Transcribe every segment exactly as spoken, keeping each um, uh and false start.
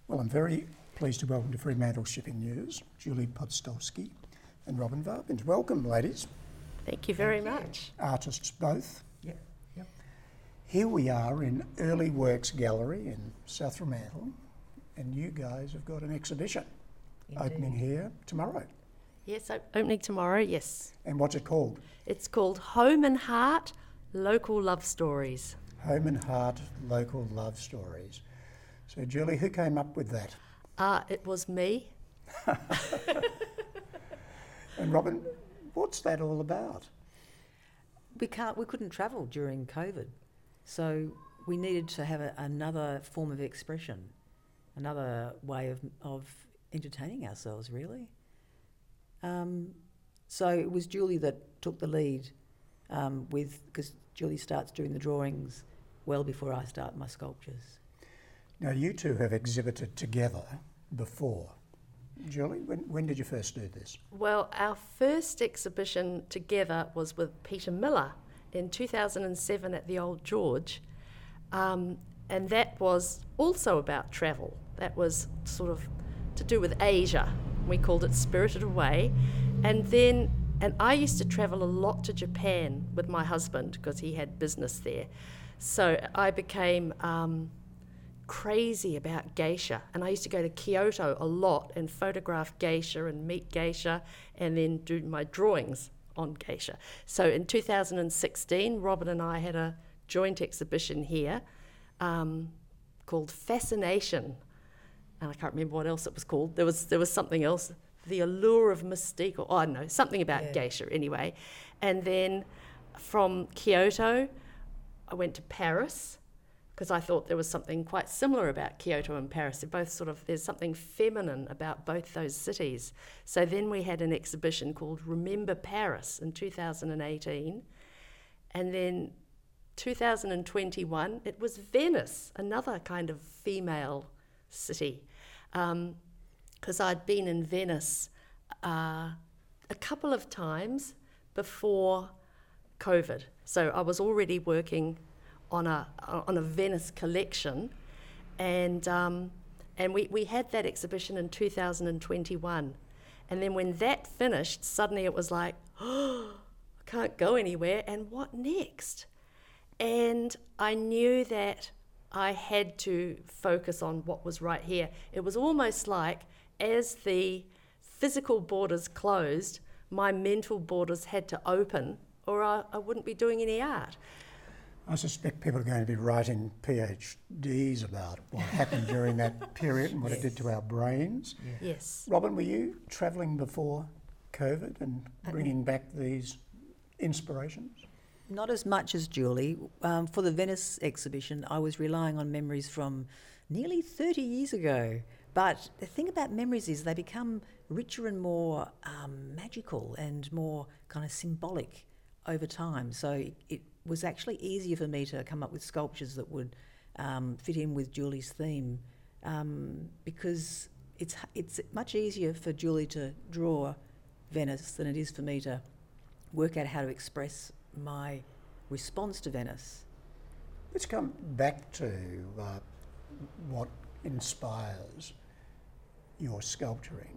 Well, I'm very pleased to welcome to Fremantle Shipping News, Julie Podstolski and Robin Varbins. Welcome, ladies. Thank you very much. Artists both. Yeah, yep. Here we are in Early Works Gallery in South Fremantle, and you guys have got an exhibition Indeed. opening here tomorrow. Yes, o- opening tomorrow, yes. And what's it called? It's called Home and Heart, Local Love Stories. Home and Heart Local Love Stories. So, Julie, who came up with that? Uh, it was me. And Robin, what's that all about? We can't. We couldn't travel during COVID, so we needed to have a, another form of expression, another way of of entertaining ourselves, really. Um, so it was Julie that took the lead um, with because Julie starts doing the drawings well before I start my sculptures. Now, you two have exhibited together before. Julie, when, when did you first do this? Well, our first exhibition together was with Peter Miller in two thousand seven at the Old George, um, and that was also about travel. That was sort of to do with Asia. We called it Spirited Away. And then, and I used to travel a lot to Japan with my husband because he had business there. So I became um, crazy about geisha, and I used to go to Kyoto a lot and photograph geisha and meet geisha and then do my drawings on geisha. So in two thousand sixteen, Robin and I had a joint exhibition here um, called Fascination, and I can't remember what else it was called. There was there was something else, The Allure of Mystique, or oh, I don't know, something about Yeah. geisha anyway. And then from Kyoto, I went to Paris, because I thought there was something quite similar about Kyoto and Paris. They're both sort of, there's something feminine about both those cities. So then we had an exhibition called Remember Paris in two thousand eighteen. And then two thousand twenty-one, it was Venice, another kind of female city. Because um, I'd been in Venice uh, a couple of times before COVID. So I was already working on a on a Venice collection, and um, and we, we had that exhibition in two thousand twenty-one, and then when that finished, suddenly it was like, oh, I can't go anywhere, and what next? And I knew that I had to focus on what was right here. It was almost like as the physical borders closed, my mental borders had to open, or I, I wouldn't be doing any art. I suspect people are going to be writing PhDs about what happened during that period and what Yes. it did to our brains. Yeah. Yes. Robin, were you travelling before COVID and bringing back these inspirations? Not as much as Julie. Um, for the Venice exhibition, I was relying on memories from nearly thirty years ago. But the thing about memories is they become richer and more um, magical and more kind of symbolic over time. So it, it was actually easier for me to come up with sculptures that would um, fit in with Julie's theme um, because it's it's much easier for Julie to draw Venice than it is for me to work out how to express my response to Venice. Let's come back to uh, what inspires your sculpturing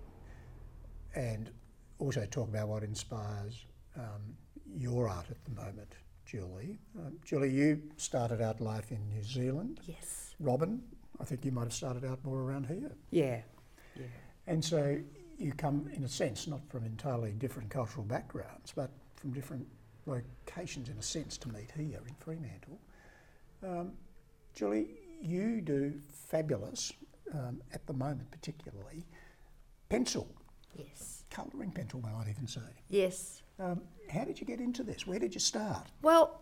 and also talk about what inspires um, your art at the moment, Julie. Um, Julie, you started out life in New Zealand. Yes. Robin, I think you might have started out more around here. Yeah, yeah. And so you come, in a sense, not from entirely different cultural backgrounds, but from different locations, in a sense, to meet here in Fremantle. Um, Julie, you do fabulous, um, at the moment particularly, pencil, Yes. colouring pencil, I might even say. Yes. Um, how did you get into this? Where did you start? Well,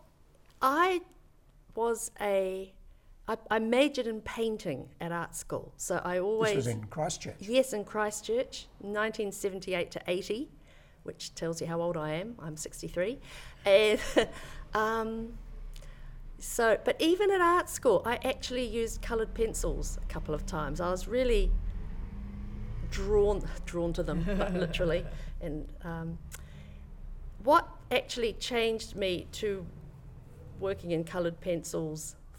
I was a, I, I majored in painting at art school. So I always... This was in Christchurch. Yes, in Christchurch, nineteen seventy-eight to eighty, which tells you how old I am. I'm sixty-three. And um, so, but even at art school, I actually used coloured pencils a couple of times. I was really drawn drawn to them, but literally. And um, what actually changed me to working in coloured pencils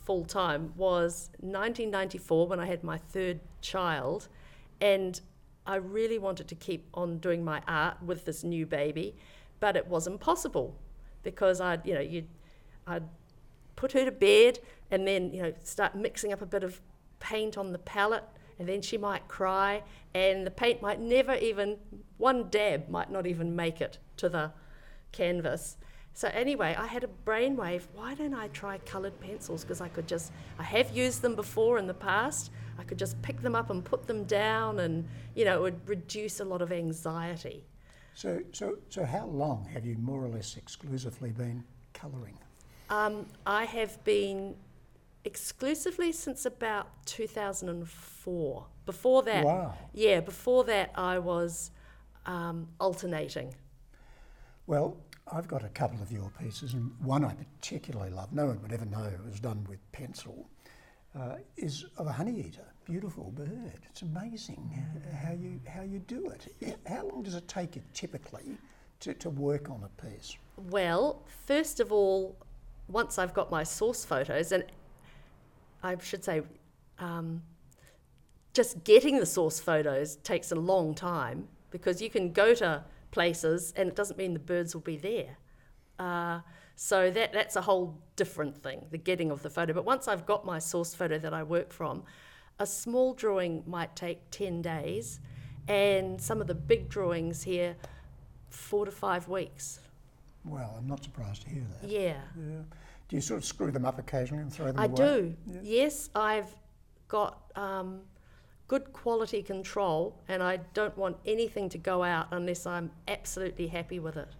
full time was nineteen ninety-four when I had my third child, and I really wanted to keep on doing my art with this new baby, but it wasn't possible because I'd, you know, you'd, I'd put her to bed and then, you know, start mixing up a bit of paint on the palette, and then she might cry, and the paint might never even, one dab might not even make it to the canvas. So anyway, I had a brainwave, why don't I try coloured pencils? Because I could just, I have used them before in the past, I could just pick them up and put them down, and, you know, it would reduce a lot of anxiety. So, so, so how long have you more or less exclusively been colouring? Um, I have been exclusively since about two thousand four. Before that, Wow. yeah, before that I was um, alternating. Well, I've got a couple of your pieces, and one I particularly love, no one would ever know it was done with pencil, uh, is of a honeyeater, beautiful bird. It's amazing how you how you do it. How long does it take you typically to, to work on a piece? Well, first of all, once I've got my source photos, and I should say um, just getting the source photos takes a long time, because you can go to places and it doesn't mean the birds will be there. Uh, so that that's a whole different thing, the getting of the photo. But once I've got my source photo that I work from, a small drawing might take ten days, and some of the big drawings here, four to five weeks. Well, I'm not surprised to hear that. Yeah. Yeah. Do you sort of screw them up occasionally and throw them I away? do. Yeah. Yes, I've got um, good quality control, and I don't want anything to go out unless I'm absolutely happy with it.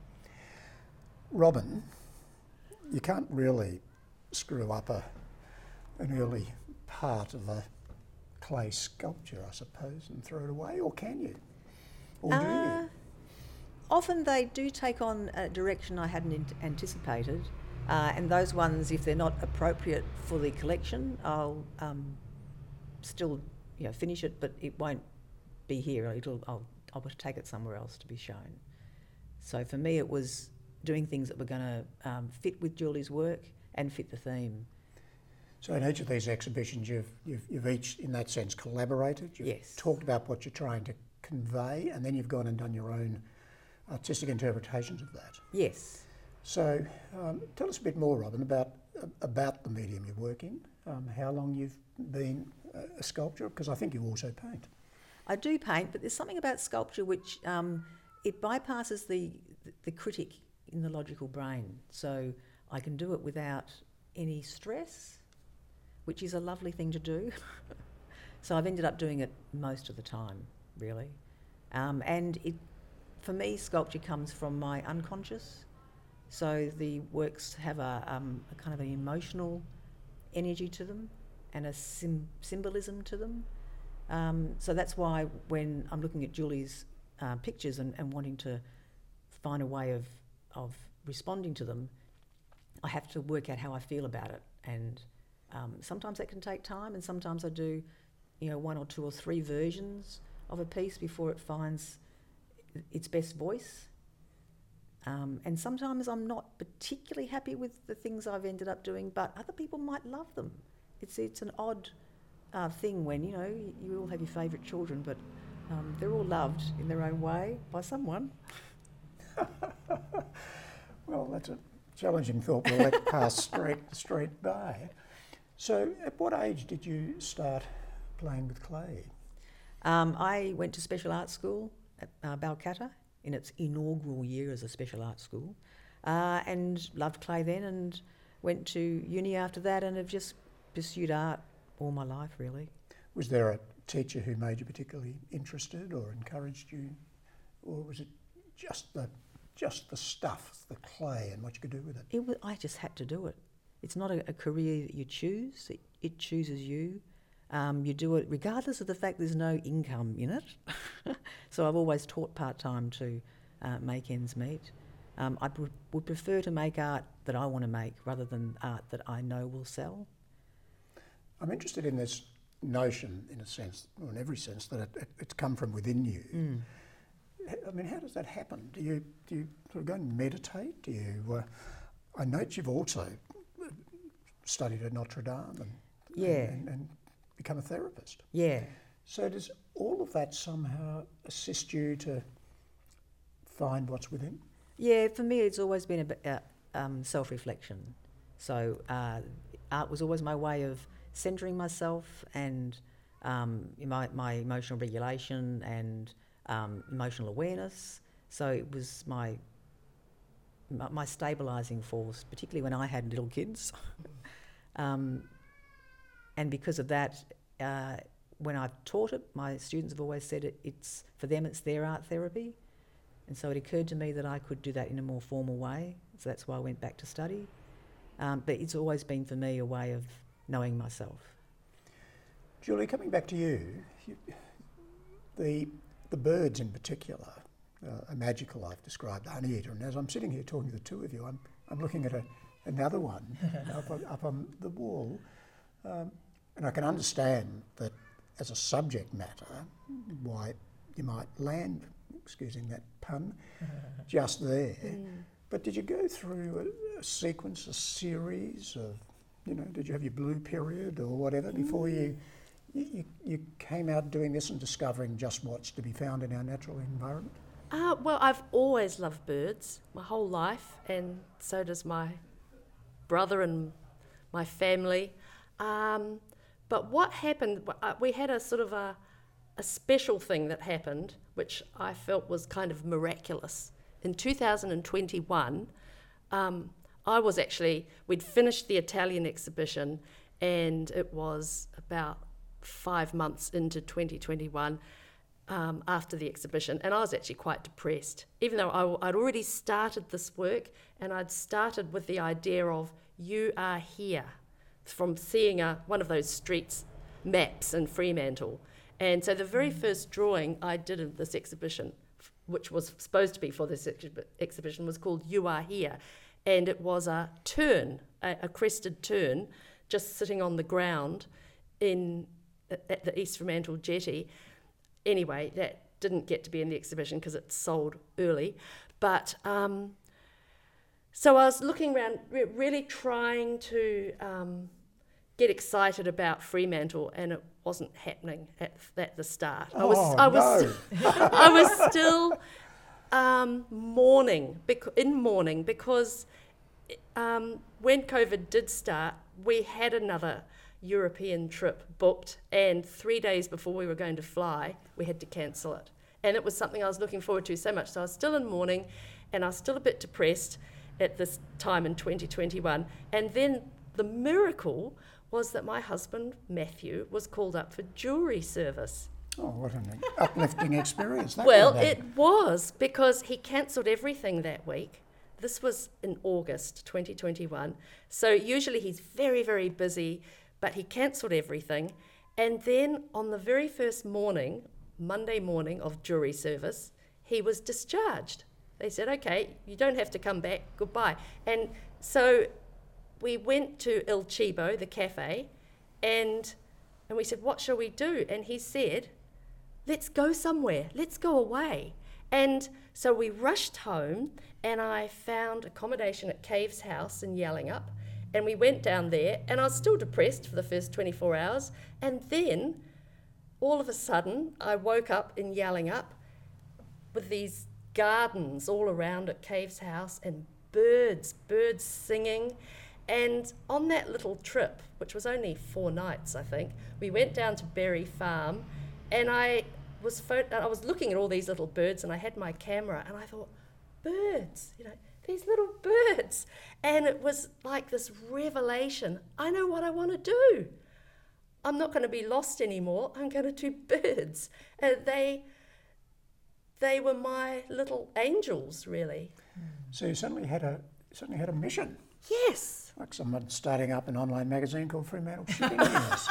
Robin, you can't really screw up a, an early part of a clay sculpture, I suppose, and throw it away, or can you? Or do Uh, you? Often they do take on a direction I hadn't ant- anticipated, uh, and those ones, if they're not appropriate for the collection, I'll um, still, you know, finish it, but it won't be here. It'll, I'll, I'll take it somewhere else to be shown. So for me, it was doing things that were going to um, fit with Julie's work and fit the theme. So in each of these exhibitions, you've, you've, you've each, in that sense, collaborated. You've Yes. talked about what you're trying to convey, and then you've gone and done your own artistic interpretations of that. Yes. So um, tell us a bit more, Robin, about about the medium you work in, um, how long you've been a sculptor, because I think you also paint. I do paint, but there's something about sculpture which um, it bypasses the the critic in the logical brain. So I can do it without any stress, which is a lovely thing to do. So I've ended up doing it most of the time, really. Um, and it, for me, sculpture comes from my unconscious. So the works have a, um, a kind of an emotional energy to them and a sim- symbolism to them. Um, so that's why when I'm looking at Julie's uh, pictures and, and wanting to find a way of, of responding to them, I have to work out how I feel about it. And um, sometimes that can take time, and sometimes I do, you know, one or two or three versions of a piece before it finds its best voice. Um, and sometimes I'm not particularly happy with the things I've ended up doing, but other people might love them. It's it's an odd uh, thing when, you know, you, you all have your favourite children, but um, they're all loved in their own way by someone. Well, that's a challenging thought we'll let pass straight, straight by. So at what age did you start playing with clay? Um, I went to special arts school at uh, Balcatta in its inaugural year as a special arts school, uh, and loved clay then, and went to uni after that, and have just pursued art all my life, really. Was there a teacher who made you particularly interested or encouraged you, or was it just the just the stuff, the clay, and what you could do with it? It was, I just had to do it. It's not a, a career that you choose, it, it chooses you. Um, you do it regardless of the fact there's no income in it. So I've always taught part-time to uh, make ends meet. Um, I pr- would prefer to make art that I want to make rather than art that I know will sell. I'm interested in this notion, in a sense, or in every sense, that it, it, it's come from within you. Mm. I mean, how does that happen? Do you do you sort of go and meditate? Do you? Uh, I note you've also studied at Notre Dame and, Yeah. and, and become a therapist. Yeah. So does all of that somehow assist you to find what's within? Yeah, for me, it's always been about uh, um, self-reflection. So uh, art was always my way of centering myself and um, my, my emotional regulation and um, emotional awareness. So it was my my, my stabilising force, particularly when I had little kids. um, and because of that, uh, when I've taught it, my students have always said it, it's for them, it's their art therapy. And so it occurred to me that I could do that in a more formal way. So that's why I went back to study. Um, but it's always been for me a way of knowing myself. Julie, coming back to you, you the the birds in particular, uh, a magical I've described, honey eater, and as I'm sitting here talking to the two of you, I'm I'm looking at a, another one up, on, up on the wall, um, and I can understand that as a subject matter, why you might land, excusing that pun, just there. Mm. But did you go through a, a sequence, a series of, you know, did you have your blue period or whatever before you, you you came out doing this and discovering just what's to be found in our natural environment? Uh, well, I've always loved birds my whole life, and so does my brother and my family. Um, but what happened, uh, we had a sort of a, a special thing that happened, which I felt was kind of miraculous. In two thousand twenty-one, um, I was actually, we'd finished the Italian exhibition, and it was about five months into twenty twenty-one um, after the exhibition, and I was actually quite depressed, even though I, I'd already started this work, and I'd started with the idea of you are here, from seeing a, one of those streets maps in Fremantle. And so the very first drawing I did of this exhibition, which was supposed to be for this ex- exhibition, was called You Are Here. And it was a tern, a, a crested tern, just sitting on the ground in at the East Fremantle jetty. Anyway, that didn't get to be in the exhibition because it sold early. But um, so I was looking around, re- really trying to um, get excited about Fremantle, and it wasn't happening at, at the start. I was, Oh, I was, no. I was still um, mourning, bec- in mourning, because um, when COVID did start, we had another European trip booked, and three days before we were going to fly, we had to cancel it. And it was something I was looking forward to so much. So I was still in mourning, and I was still a bit depressed at this time in twenty twenty-one. And then the miracle was that my husband, Matthew, was called up for jury service. Oh, what an uplifting experience that Well, would have it been. was, because he cancelled everything that week. This was in August twenty twenty-one. So usually he's very, very busy, but he cancelled everything. And then on the very first morning, Monday morning of jury service, he was discharged. They said, okay, you don't have to come back, goodbye. And so we went to Il Cibo, the cafe, and and we said, what shall we do? And he said, let's go somewhere, let's go away. And so we rushed home, and I found accommodation at Cave's house in Yallingup, and we went down there, and I was still depressed for the first twenty-four hours, and then all of a sudden I woke up in Yallingup with these gardens all around at Cave's house, and birds, birds singing. And on that little trip, which was only four nights, I think, we went down to Berry Farm, and I was pho- I was looking at all these little birds, and I had my camera, and I thought, birds, you know, these little birds. And it was like this revelation. I know what I want to do. I'm not going to be lost anymore. I'm going to do birds. And they, they were my little angels, really. So you certainly had a certainly had a mission. Yes. Like someone starting up an online magazine called Fremantle Shipping News.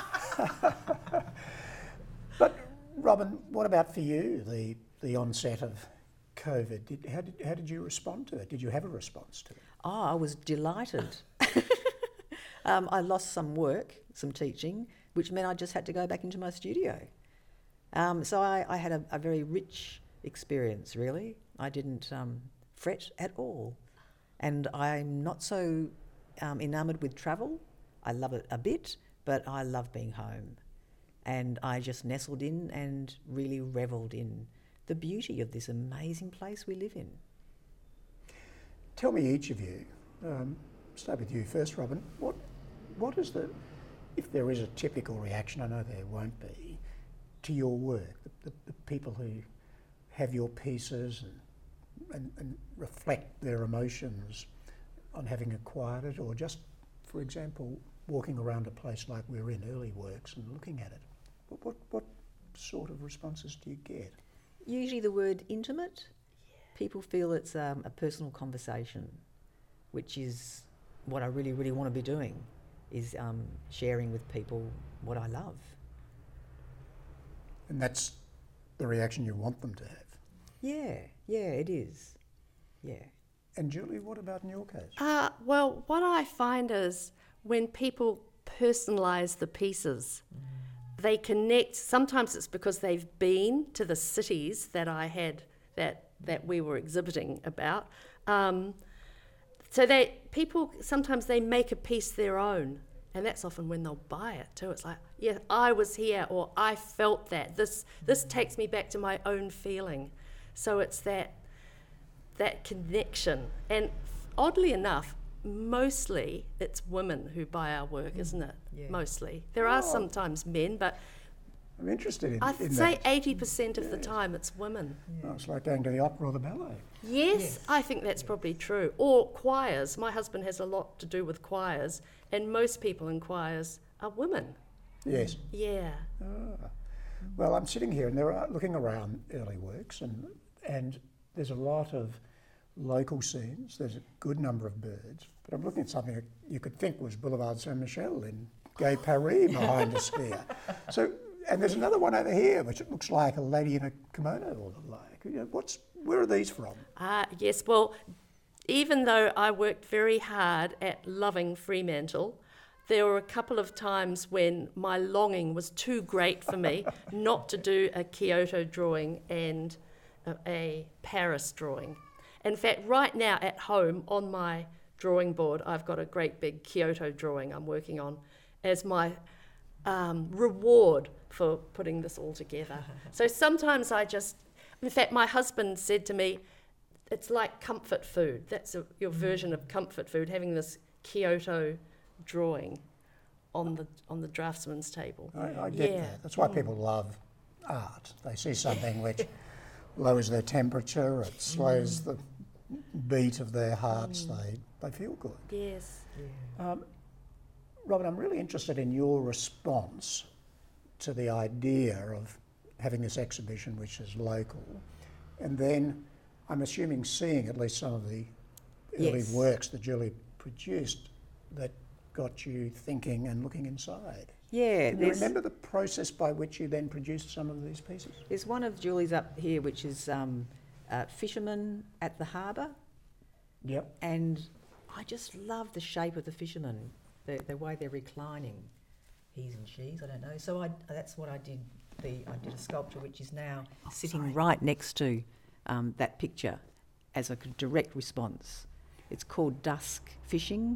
But Robin, what about for you, the the onset of COVID? Did, how, did, how did you respond to it? Did you have a response to it? Oh, I was delighted. um, I lost some work, some teaching, which meant I just had to go back into my studio. Um, so I, I had a, a very rich experience, really. I didn't um, fret at all. And I'm not so um, enamoured with travel. I love it a bit, but I love being home. And I just nestled in and really revelled in the beauty of this amazing place we live in. Tell me, each of you, um, start with you first, Robin, what, what is the, if there is a typical reaction, I know there won't be, to your work, the, the, the people who have your pieces and, and, and reflect their emotions on having acquired it, or just, for example, walking around a place like we're in, Early Works, and looking at it? What, what, what sort of responses do you get? Usually the word intimate, people feel it's um, a personal conversation, which is what I really, really want to be doing, is um, sharing with people what I love. And that's the reaction you want them to have. Yeah, yeah, it is. Yeah. And Julie, what about in your case? Uh, well, what I find is when people personalise the pieces, mm. they connect. Sometimes it's because they've been to the cities that I had, that that we were exhibiting about. Um, so they people sometimes they make a piece their own, and that's often when they'll buy it too. It's like, yeah, I was here, or I felt that. This this takes me back to my own feeling. So it's that that connection, and oddly enough, mostly it's women who buy our work, isn't it? Yeah. Mostly. There are Oh. sometimes men, but I'm interested in, I'd in say that. eighty percent of the time it's women. Oh, it's like going to the opera or the ballet. Yes, Yes. I think that's probably true. Or choirs. My husband has a lot to do with choirs, and most people in choirs are women. Yes. Yeah. Ah. Well, I'm sitting here and there are looking around Early Works, and and there's a lot of local scenes. There's a good number of birds, but I'm looking at something that you could think was Boulevard Saint-Michel in Gay Paris behind us here. So, and there's another one over here which it looks like a lady in a kimono or the like. You know, what's where are these from? Ah, yes. Well, even though I worked very hard at loving Fremantle, there were a couple of times when my longing was too great for me not to do a Kyoto drawing and a, a Paris drawing. In fact, right now at home on my drawing board, I've got a great big Kyoto drawing I'm working on as my um, reward for putting this all together. So sometimes I just, in fact, my husband said to me, it's like comfort food. That's a, your version of comfort food, having this Kyoto drawing on the on the draftsman's table. I, I get Yeah. that. That's why people love art. They see something which lowers their temperature, it slows the beat of their hearts, they, they feel good. Yes. Um, Robin, I'm really interested in your response to the idea of having this exhibition which is local, and then I'm assuming seeing at least some of the early Yes. works that Julie produced that got you thinking and looking inside. Yeah, Can you there's, remember the process by which you then produced some of these pieces? there's one of Julie's up here, which is um, uh, Fishermen at the Harbour, Yep. and I just love the shape of the fishermen, the, the way they're reclining. He's and she's, I don't know. So I, that's what I did. The I did a sculpture which is now sitting right next to um, that picture as a direct response. It's called Dusk Fishing,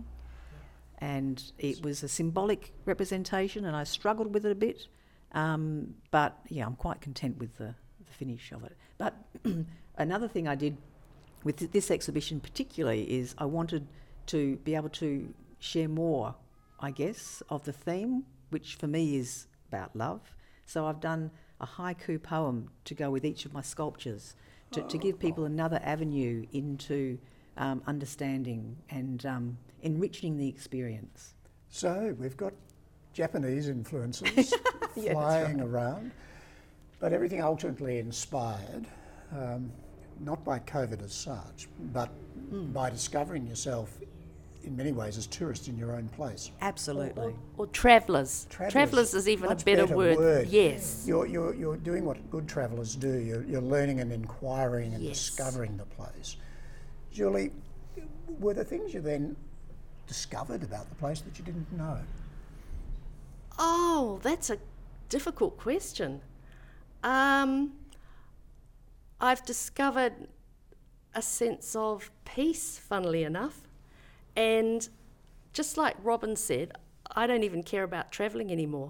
and it was a symbolic representation, and I struggled with it a bit, um, but yeah, I'm quite content with the, the finish of it. But another thing I did with th- this exhibition particularly is I wanted to be able to share more, I guess, of the theme, which for me is about love. So I've done a haiku poem to go with each of my sculptures to, to give people another avenue into um, understanding and um, enriching the experience. So we've got Japanese influences Yeah, that's flying around, but everything ultimately inspired, um, not by COVID as such, but Mm. by discovering yourself in many ways as tourists in your own place. Absolutely. Or travellers. Travellers. Travellers is even Much a better, better word. word. Yes. You're, you're, you're doing what good travellers do. You're, you're learning and inquiring and Yes. discovering the place. Julie, were there things you then discovered about the place that you didn't know? Oh, that's a difficult question. Um, I've discovered a sense of peace, funnily enough. And just like Robin said, I don't even care about travelling anymore.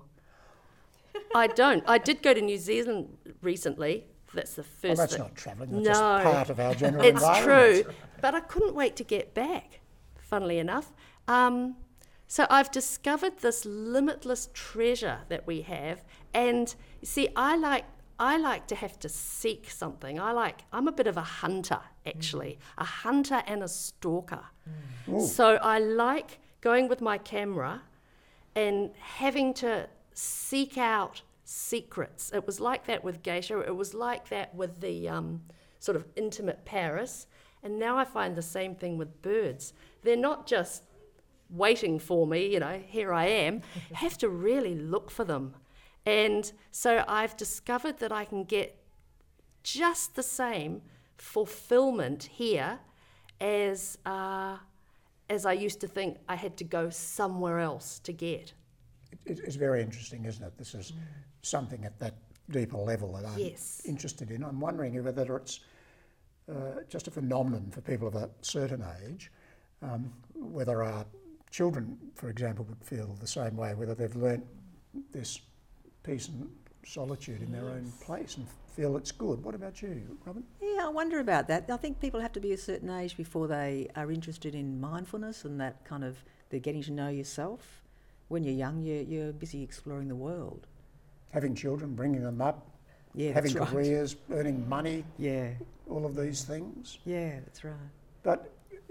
I don't. I did go to New Zealand recently. That's the first Well, that's thing. not travelling, that's No. just part of our general It's environment. true, but I couldn't wait to get back, funnily enough. Um, so I've discovered this limitless treasure that we have, and you see, I like I like to have to seek something. I like I'm a bit of a hunter, actually, mm. a hunter and a stalker. Mm. So I like going with my camera and having to seek out secrets. It was like that with Geisha. It was like that with the um, sort of intimate Paris. And now I find the same thing with birds. They're not just waiting for me, you know, here I am. I have to really look for them. And so I've discovered that I can get just the same fulfillment here as uh, as I used to think I had to go somewhere else to get. It, it's very interesting, isn't it? This is mm. something at that deeper level that I'm yes. interested in. I'm wondering whether it's uh, just a phenomenon for people of a certain age, um, whether our children, for example, would feel the same way, whether they've learnt this peace and solitude in their own place and feel it's good. What about you, Robin? Yeah, I wonder about that. I think people have to be a certain age before they are interested in mindfulness and that kind of, they're getting to know yourself. When you're young, you're, you're busy exploring the world. Having children, bringing them up, yeah, having that's right. careers, earning money, yeah, all of these things. Yeah, that's right. But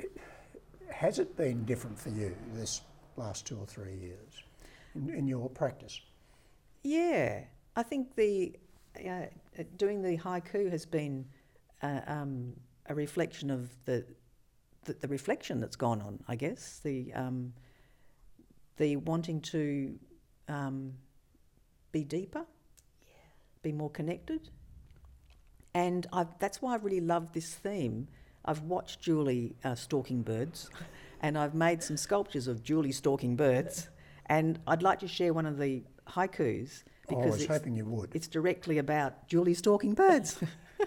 has it been different for you this last two or three years in, in your practice? Yeah, I think the uh, doing the haiku has been uh, um, a reflection of the, the the reflection that's gone on. I guess the um, the wanting to um, be deeper, yeah. be more connected, and I've, that's why I really love this theme. I've watched Julie uh, stalking birds, and I've made some sculptures of Julie stalking birds, and I'd like to share one of the haikus because oh, I was it's, hoping you would. It's directly about Julie stalking birds.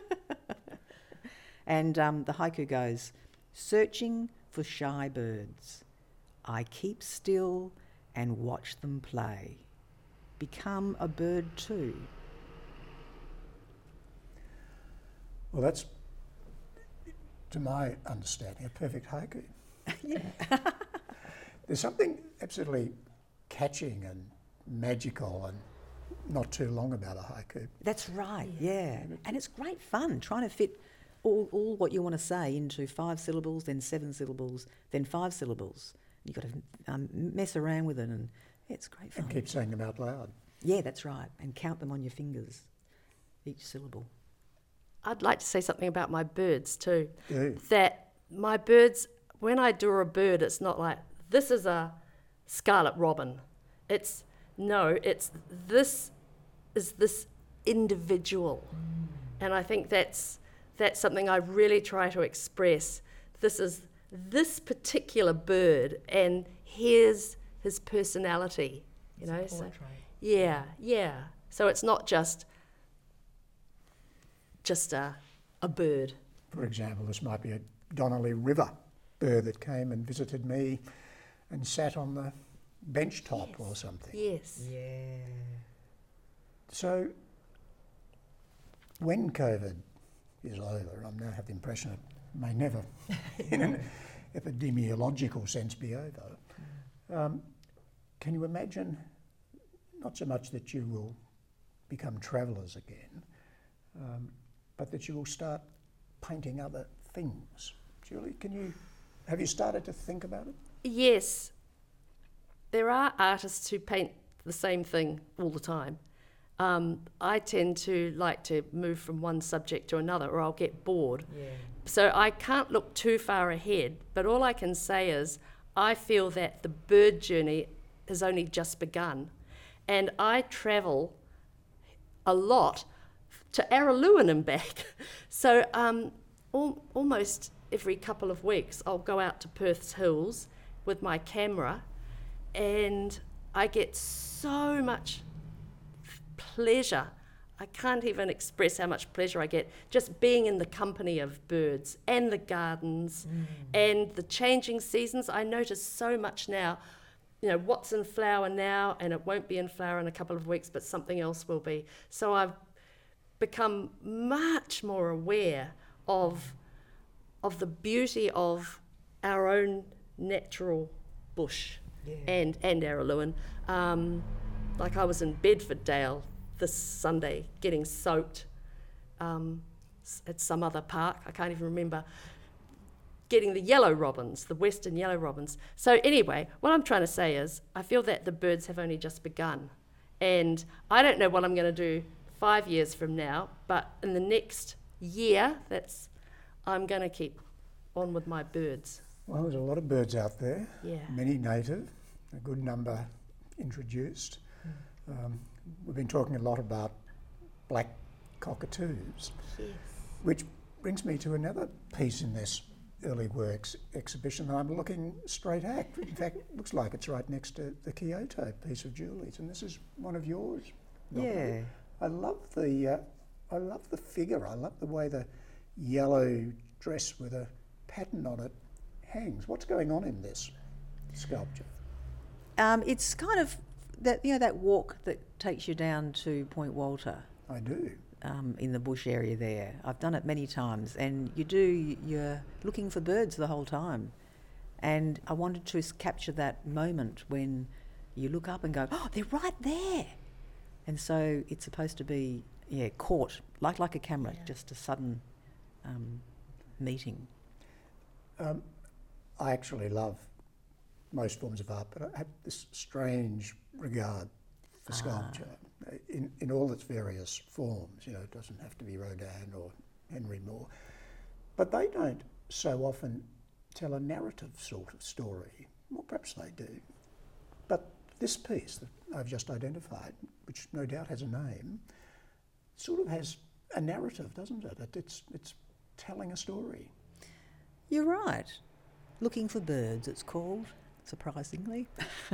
And um, the haiku goes, searching for shy birds, I keep still and watch them play. Become a bird too. Well, that's, to my understanding, a perfect haiku. Yeah. There's something absolutely catching and magical and not too long about a haiku. That's right, yeah. yeah. And it's great fun trying to fit all, all what you want to say into five syllables, then seven syllables, then five syllables. You've got to um, mess around with it, and yeah, it's great fun. And keep saying them out loud. Yeah, that's right. And count them on your fingers, each syllable. I'd like to say something about my birds too. Do. That my birds, when I draw a bird, it's not like, this is a scarlet robin. It's, no, it's this is this individual. Mm. And I think that's that's something I really try to express. This is this particular bird, and here's his personality. You it's know, a so yeah, yeah. So it's not just just a a bird. For example, this might be a Donnelly River bird that came and visited me and sat on the bench top yes. or something. Yes. Yeah. So when COVID is over, I now have the impression it may never, in an epidemiological sense, be over. Um, can you imagine, not so much that you will become travellers again, um, but that you will start painting other things? Julie, can you, have you started to think about it? Yes. There are artists who paint the same thing all the time. Um, I tend to like to move from one subject to another, or I'll get bored. Yeah. So I can't look too far ahead, but all I can say is I feel that the bird journey has only just begun. And I travel a lot to Araluen and back. So um, al- almost every couple of weeks I'll go out to Perth's Hills with my camera, and I get so much pleasure. I can't even express how much pleasure I get just being in the company of birds and the gardens mm. and the changing seasons. I notice so much now. you know, what's in flower now, and it won't be in flower in a couple of weeks, but something else will be. So I've become much more aware of of the beauty of our own natural bush Yeah. and and Araluen. Um, like I was in Bedford-Dale this Sunday getting soaked um, s- at some other park. I can't even remember. Getting the yellow robins, the western yellow robins. So anyway, what I'm trying to say is I feel that the birds have only just begun. And I don't know what I'm going to do five years from now, but in the next year, that's I'm going to keep on with my birds. Well, there's a lot of birds out there, Yeah. many native, a good number introduced. Um, we've been talking a lot about black cockatoos, Yes. which brings me to another piece in this early works exhibition that I'm looking straight at. In fact, it looks like it's right next to the Kyoto piece of Julie's, and this is one of yours. Robin. Yeah. I love the, uh, I love the figure. I love the way the yellow dress with a pattern on it hangs. What's going on in this sculpture? Um, it's kind of that, you know, that walk that takes you down to Point Walter. I do. Um, in the bush area there. I've done it many times, and you do, you're looking for birds the whole time. And I wanted to s- capture that moment when you look up and go, oh, they're right there. And so it's supposed to be, yeah, caught, like like a camera, Yeah. just a sudden um, meeting. Um, I actually love most forms of art, but I have this strange regard for sculpture uh, in, in all its various forms. You know, it doesn't have to be Rodin or Henry Moore, but they don't so often tell a narrative sort of story. Well, perhaps they do. But this piece that I've just identified, which no doubt has a name, sort of has a narrative, doesn't it? it it's, it's telling a story. You're right. Looking for birds, it's called, surprisingly.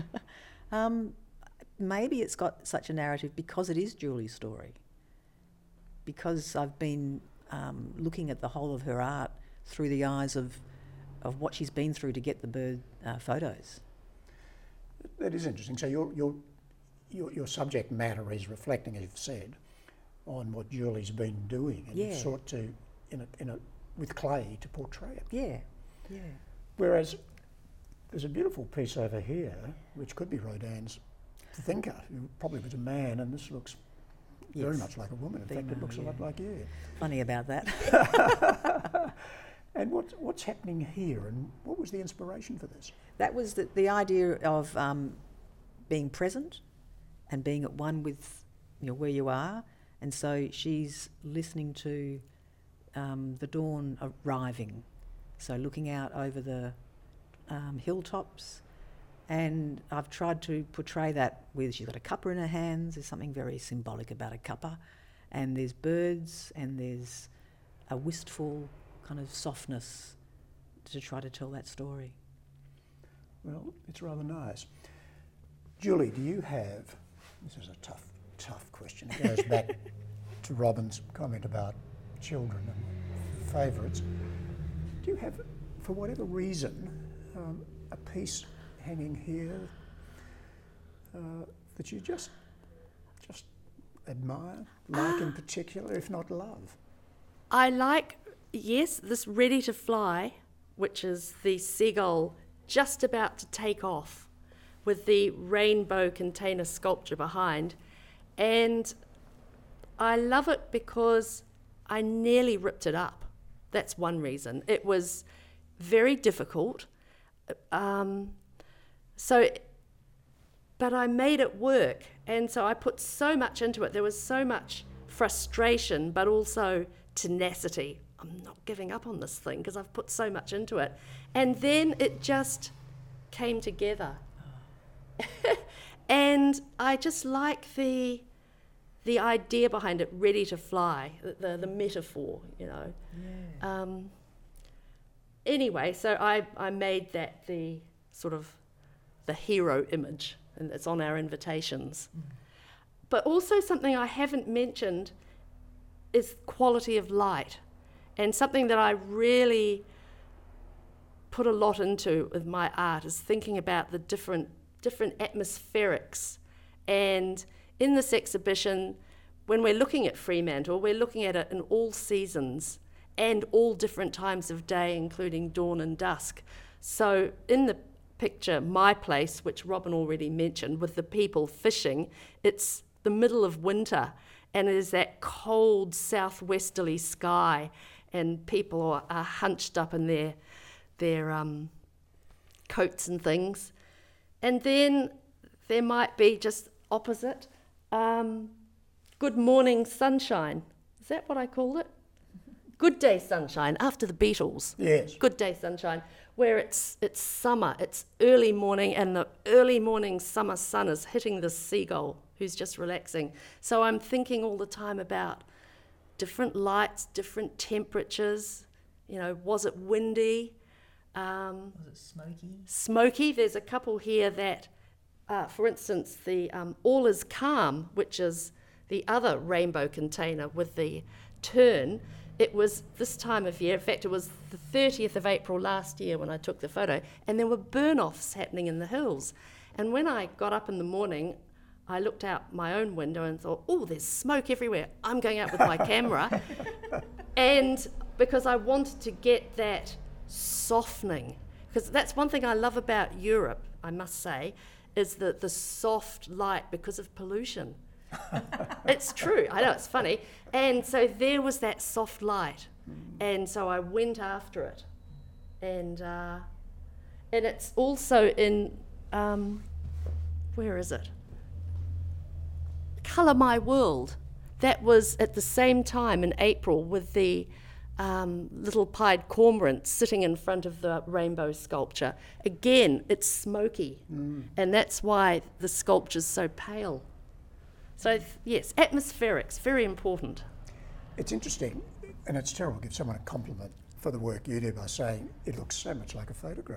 um, maybe it's got such a narrative because it is Julie's story. Because I've been um, looking at the whole of her art through the eyes of, of what she's been through to get the bird uh, photos. That is interesting. So your, your your your subject matter is reflecting, as you've said, on what Julie's been doing, and Yeah. you've sought to, in a, in a, with clay, to portray it. Yeah, yeah. Whereas there's a beautiful piece over here, which could be Rodin's Thinker, who probably was a man, and this looks very Yes. much like a woman. In fact, Female, it looks a lot yeah. like you. Funny about that. And what's what's happening here, and what was the inspiration for this? That was the, the idea of um, being present and being at one with, you know, where you are. And so she's listening to um, the dawn arriving. So looking out over the um, hilltops. And I've tried to portray that with, she's got a cuppa in her hands. There's something very symbolic about a cuppa. And there's birds, and there's a wistful kind of softness to try to tell that story. Well, it's rather nice. Julie, do you have, this is a tough, tough question. It goes back to Robin's comment about children and favourites. Do you have, for whatever reason, um, a piece hanging here uh, that you just, just admire, like in particular, if not love? I like, yes, this Ready to Fly, which is the seagull just about to take off with the rainbow container sculpture behind. And I love it because I nearly ripped it up. That's one reason. It was very difficult. Um, so, but I made it work. And so I put so much into it. There was so much frustration, but also tenacity. I'm not giving up on this thing because I've put so much into it. And then it just came together. And I just like the the idea behind it, ready to fly, the, the, the metaphor, you know. Yeah. Um, anyway, so I, I made that the sort of the hero image, and it's on our invitations. Mm. But also something I haven't mentioned is quality of light, and something that I really put a lot into with my art is thinking about the different different atmospherics. And in this exhibition, when we're looking at Fremantle, we're looking at it in all seasons and all different times of day, including dawn and dusk. So in the picture, My Place, which Robin already mentioned, with the people fishing, it's the middle of winter, and it is that cold southwesterly sky, and people are, are hunched up in their, their um, coats and things. And then there might be just opposite, um, Good Morning Sunshine. Is that what I called it? Good Day Sunshine, after the Beatles. Yes. Good Day Sunshine, where it's it's summer, it's early morning, and the early morning summer sun is hitting the seagull who's just relaxing. So I'm thinking all the time about different lights, different temperatures. You know, was it windy? Um, Was it smoky? smoky. There's a couple here that, uh, for instance, the um, All Is Calm, which is the other rainbow container with the turn. It was this time of year, in fact, it was the thirtieth of April last year when I took the photo, and there were burn-offs happening in the hills. And when I got up in the morning, I looked out my own window and thought, oh, there's smoke everywhere. I'm going out with my camera. And because I wanted to get that softening, because that's one thing I love about Europe, I must say, is that the soft light because of pollution. It's true, I know, it's funny. And so there was that soft light, and so I went after it. And uh, and it's also in, um, where is it? Colour My World. That was at the same time in April with the um, little pied cormorant sitting in front of the rainbow sculpture. Again, it's smoky, mm. and that's why the sculpture's so pale. So, yes, atmospherics, very important. It's interesting, and it's terrible to give someone a compliment for the work you do by saying it looks so much like a photograph.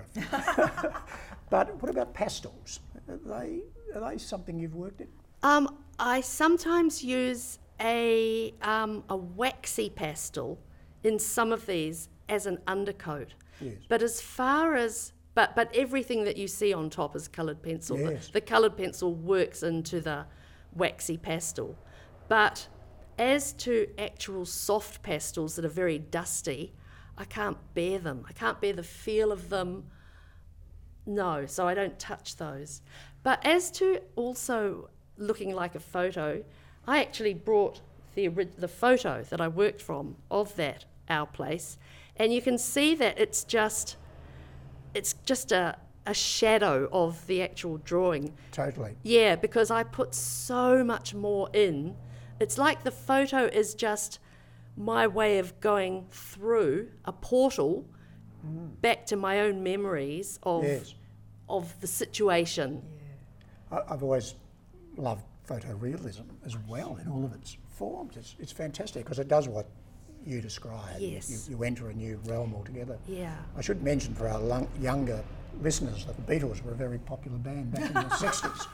But what about pastels? Are they, are they something you've worked in? Um, I sometimes use a, um, a waxy pastel in some of these as an undercoat. Yes. But as far as, but, but everything that you see on top is coloured pencil. Yes. The, the coloured pencil works into the waxy pastel. But as to actual soft pastels that are very dusty, I can't bear them. I can't bear the feel of them. No, so I don't touch those. But as to also looking like a photo, I actually brought the the photo that I worked from of that Our Place, and you can see that it's just it's just a a shadow of the actual drawing. Totally. Yeah, because I put so much more in. It's like the photo is just my way of going through a portal mm. back to my own memories of yes. of the situation. Yeah. I, I've always loved photorealism as well in all of its forms. It's, it's fantastic because it does what you describe. Yes. You, you enter a new realm altogether. Yeah. I should mention for our lung, younger listeners that the Beatles were a very popular band back in the sixties.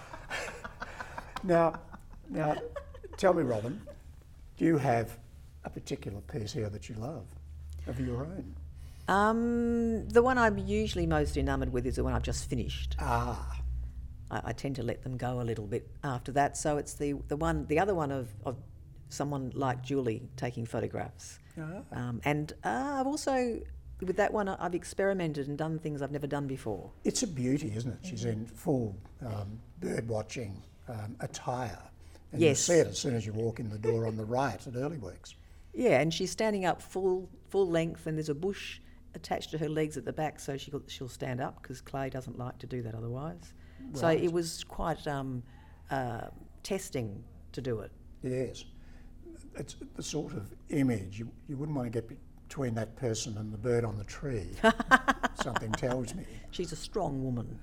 Now, now, tell me, Robin, do you have a particular piece here that you love of your own? Um, the one I'm usually most enamoured with is the one I've just finished. Ah. I, I tend to let them go a little bit after that. So it's the, the one, the other one of, of someone like Julie taking photographs. Ah. Um, and uh, I've also, with that one, I've experimented and done things I've never done before. It's a beauty, isn't it? She's in full um, bird watching um, attire. And yes. you see it as soon as you walk in the door on the right at Earlyworks. Yeah, and she's standing up full full length, and there's a bush attached to her legs at the back, so she'll, she'll stand up because Clay doesn't like to do that otherwise. Right. So it was quite um, uh, testing to do it. Yes. It's the sort of image you, you wouldn't want to get between that person and the bird on the tree. Something tells me. She's a strong woman.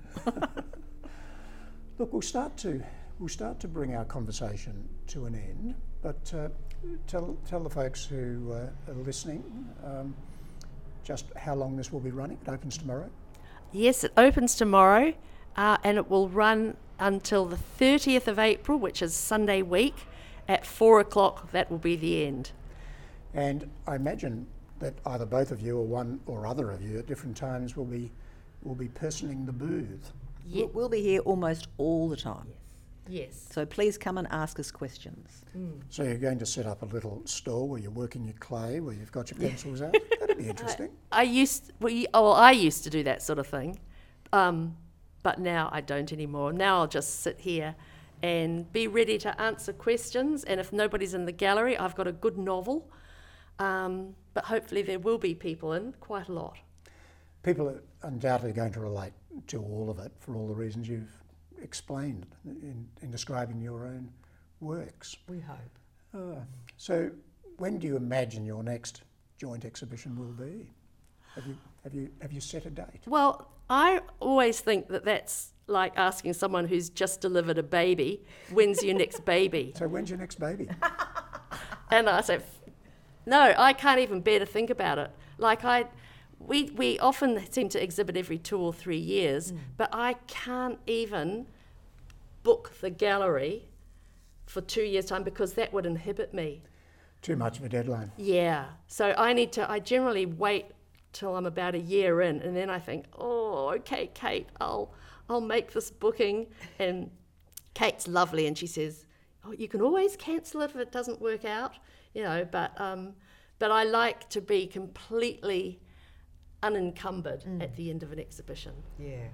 Look, we'll start to we'll start to bring our conversation to an end, but uh, tell tell the folks who uh, are listening um, just how long this will be running. It opens tomorrow. Yes, it opens tomorrow, uh, and it will run until the thirtieth of April, which is Sunday week. At four o'clock, that will be the end. And I imagine that either both of you or one or other of you at different times will be will be personing the booth. Yeah. We'll, we'll be here almost all the time. Yes. So please come and ask us questions. So you're going to set up a little store where you're working your clay, where you've got your pencils out? That'd be interesting. I used we oh well, I used to do that sort of thing, um, but now I don't anymore. Now I'll just sit here and be ready to answer questions. And if nobody's in the gallery, I've got a good novel. Um, but hopefully there will be people in, quite a lot. People are undoubtedly going to relate to all of it for all the reasons you've explained in, in describing your own works. We hope. Uh, so when do you imagine your next joint exhibition will be? Have you, have you, have you set a date? Well, I always think that that's like asking someone who's just delivered a baby, when's your next baby? So when's your next baby? And I said, no, I can't even bear to think about it. Like I, we we often seem to exhibit every two or three years, mm. but I can't even book the gallery for two years' time because that would inhibit me. Too much of a deadline. Yeah. So I need to, I generally wait till I'm about a year in, and then I think, oh, okay, Kate, I'll I'll make this booking. And Kate's lovely, and she says, oh, you can always cancel it if it doesn't work out, you know, but um, but I like to be completely unencumbered mm. at the end of an exhibition. Yeah.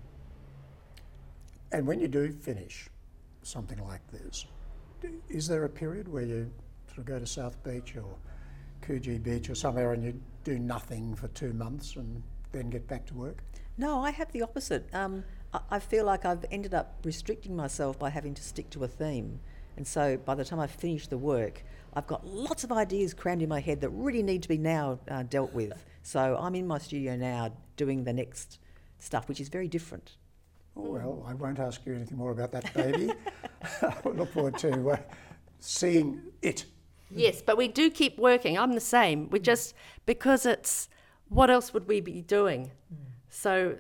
And when you do finish something like this, is there a period where you sort of go to South Beach or Coogee Beach or somewhere and you do nothing for two months and then get back to work? No, I have the opposite. Um, I, I feel like I've ended up restricting myself by having to stick to a theme. And so by the time I finish the work, I've got lots of ideas crammed in my head that really need to be now uh, dealt with. So I'm in my studio now doing the next stuff, which is very different. Oh, well, I won't ask you anything more about that baby. I look forward to uh, seeing it. Yes, but we do keep working. I'm the same. We just, because it's, what else would we be doing? Mm. So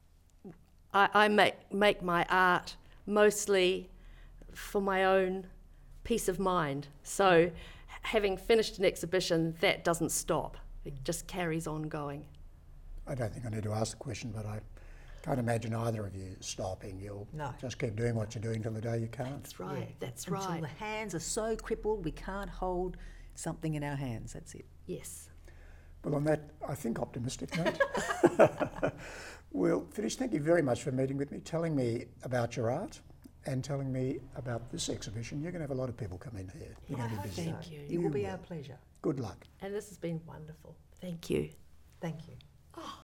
I, I make, make my art mostly for my own peace of mind. So having finished an exhibition, that doesn't stop. It just carries on going. I don't think I need to ask the question, but I can't imagine either of you stopping. You'll no. just keep doing what you're doing till the day you can't. That's right, yeah, that's Until right. the hands are so crippled we can't hold something in our hands. That's it. Yes. Well, on that, I think, optimistic note, we'll finish. Thank you very much for meeting with me, telling me about your art and telling me about this exhibition. You're going to have a lot of people come in here. You're going to be busy. Thank you. It will be our pleasure. Good luck. And this has been wonderful. Thank you. Thank you. Oh.